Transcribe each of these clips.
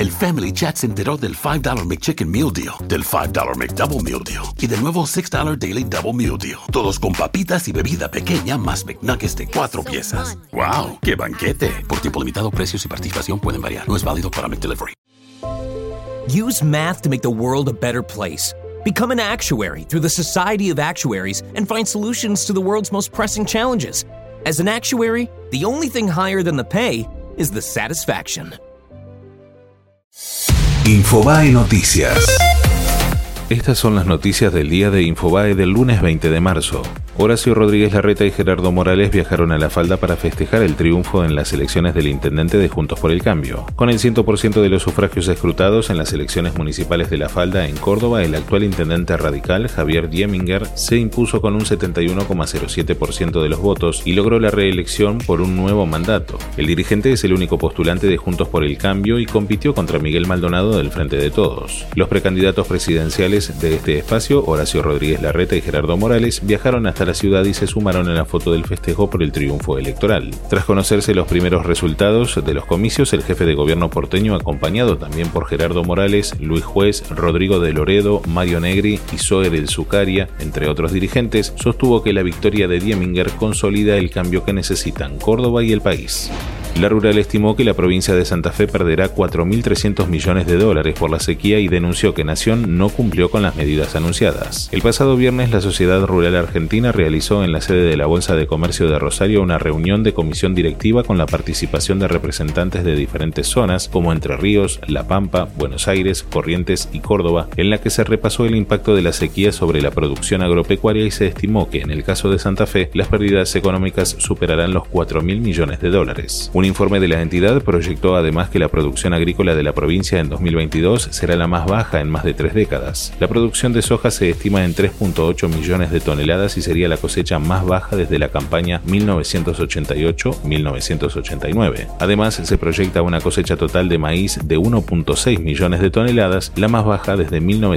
El Family Chat se enteró del $5 McChicken Meal Deal, del $5 McDouble Meal Deal y del nuevo $6 Daily Double Meal Deal. Todos con papitas y bebida pequeña más McNuggets de 4 piezas. ¡Wow! ¡Qué banquete! Por tiempo limitado, precios y participación pueden variar. No es válido para McDelivery. Use math to make the world a better place. Become an actuary through the Society of Actuaries and find solutions to the world's most pressing challenges. As an actuary, the only thing higher than the pay is the satisfaction. Infobae Noticias. Estas son las noticias del día de Infobae del lunes 20 de marzo. Horacio Rodríguez Larreta y Gerardo Morales viajaron a La Falda para festejar el triunfo en las elecciones del intendente de Juntos por el Cambio. Con el 100% de los sufragios escrutados en las elecciones municipales de La Falda en Córdoba, el actual intendente radical, Javier Dieminger, se impuso con un 71,07% de los votos y logró la reelección por un nuevo mandato. El dirigente es el único postulante de Juntos por el Cambio y compitió contra Miguel Maldonado del Frente de Todos. Los precandidatos presidenciales de este espacio, Horacio Rodríguez Larreta y Gerardo Morales, viajaron hasta la ciudad y se sumaron a la foto del festejo por el triunfo electoral. Tras conocerse los primeros resultados de los comicios, el jefe de gobierno porteño, acompañado también por Gerardo Morales, Luis Juez, Rodrigo de Loredo, Mario Negri y Zoer El Zucaria, entre otros dirigentes, sostuvo que la victoria de Dieminger consolida el cambio que necesitan Córdoba y el país. La Rural estimó que la provincia de Santa Fe perderá $4.300 millones por la sequía y denunció que Nación no cumplió con las medidas anunciadas. El pasado viernes, la Sociedad Rural Argentina realizó en la sede de la Bolsa de Comercio de Rosario una reunión de comisión directiva con la participación de representantes de diferentes zonas como Entre Ríos, La Pampa, Buenos Aires, Corrientes y Córdoba, en la que se repasó el impacto de la sequía sobre la producción agropecuaria y se estimó que en el caso de Santa Fe las pérdidas económicas superarán los $4.000 millones. Un informe de la entidad proyectó además que la producción agrícola de la provincia en 2022 será la más baja en más de 3 décadas. La producción de soja se estima en 3,8 millones de toneladas y sería la cosecha más baja desde la campaña 1988-1989. Además, se proyecta una cosecha total de maíz de 1,6 millones de toneladas, la más baja desde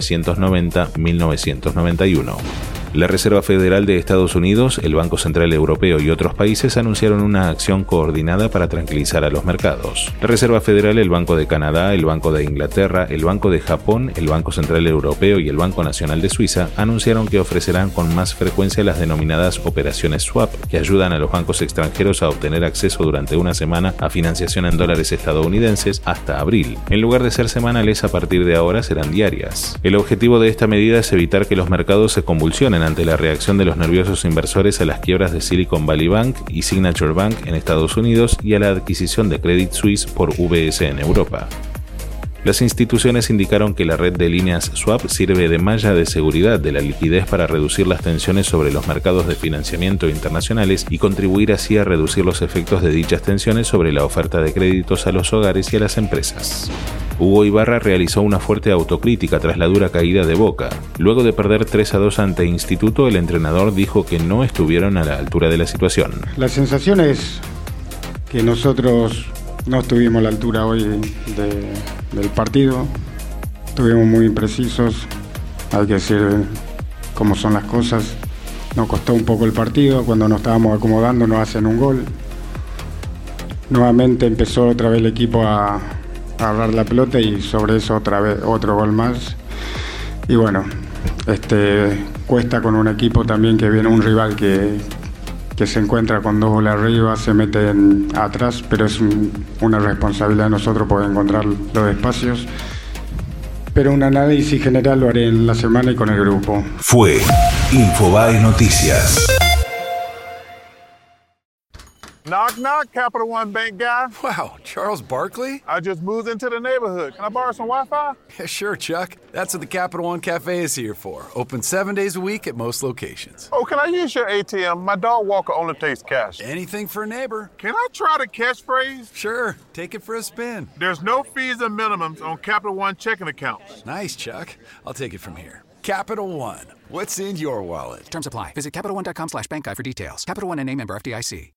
1990-1991. La Reserva Federal de Estados Unidos, el Banco Central Europeo y otros países anunciaron una acción coordinada para tranquilizar a los mercados. La Reserva Federal, el Banco de Canadá, el Banco de Inglaterra, el Banco de Japón, el Banco Central Europeo y el Banco Nacional de Suiza anunciaron que ofrecerán con más frecuencia las denominadas operaciones swap, que ayudan a los bancos extranjeros a obtener acceso durante una semana a financiación en dólares estadounidenses hasta abril. En lugar de ser semanales, a partir de ahora serán diarias. El objetivo de esta medida es evitar que los mercados se convulsionen ante la reacción de los nerviosos inversores a las quiebras de Silicon Valley Bank y Signature Bank en Estados Unidos y a la adquisición de Credit Suisse por UBS en Europa. Las instituciones indicaron que la red de líneas swap sirve de malla de seguridad de la liquidez para reducir las tensiones sobre los mercados de financiamiento internacionales y contribuir así a reducir los efectos de dichas tensiones sobre la oferta de créditos a los hogares y a las empresas. Hugo Ibarra realizó una fuerte autocrítica tras la dura caída de Boca. Luego de perder 3-2 ante Instituto, el entrenador dijo que no estuvieron a la altura de la situación. La sensación es que nosotros no estuvimos a la altura hoy del partido. Estuvimos muy imprecisos, hay que decir cómo son las cosas. Nos costó un poco el partido, cuando nos estábamos acomodando nos hacen un gol. Nuevamente empezó otra vez el equipo a agarrar la pelota y sobre eso otra vez otro gol más. Y bueno, cuesta con un equipo también que viene un rival que se encuentra con 2 goles arriba, se mete atrás, pero es una responsabilidad de nosotros poder encontrar los espacios. Pero un análisis general lo haré en la semana y con el grupo. Fue Infobae Noticias. Knock, knock, Capital One Bank guy. Wow, Charles Barkley? I just moved into the neighborhood. Can I borrow some Wi-Fi? Yeah, sure, Chuck. That's what the Capital One Cafe is here for. Open 7 days a week at most locations. Oh, can I use your ATM? My dog walker only takes cash. Anything for a neighbor. Can I try the catchphrase? Sure, take it for a spin. There's no fees and minimums on Capital One checking accounts. Nice, Chuck. I'll take it from here. Capital One. What's in your wallet? Terms apply. Visit CapitalOne.com/bankguide for details. Capital One NA, member FDIC.